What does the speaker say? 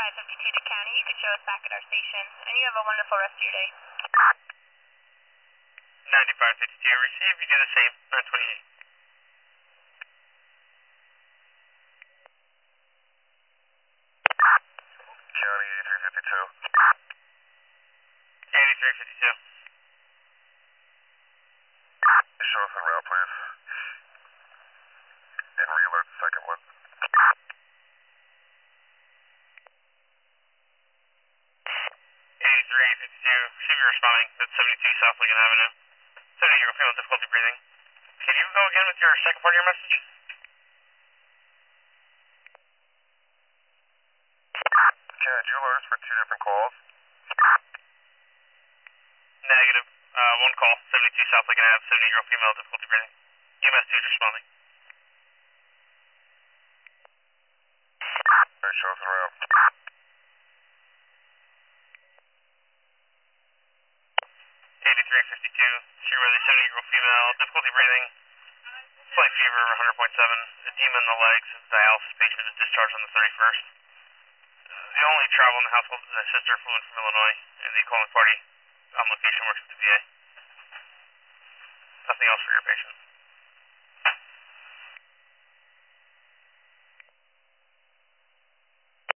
9552 to County. You can show us back at our station, and you have a wonderful rest of your day. 9552, receive, you do the same, 928. County 8352. 8352. Show us en route, please. And re-alert the second one. 8352, receive, you're responding. That's 72 South Lincoln Avenue. 70, you're feeling difficulty breathing. Can you go again with your second part of your message? Can you alert us for two different calls? Negative. One call, 72 South Lincoln Ave, 70-year-old female, difficulty breathing. EMS 2 is responding. Alright, show us en route. 8352, Sierra Weather, 70-year-old female, difficulty breathing, slight fever, 100.7, edema in the legs, dialysis patient is discharged on the 31st. The only travel in the household is a sister flew in from Illinois, and the calling party on location works at the VA. Nothing else for your patient.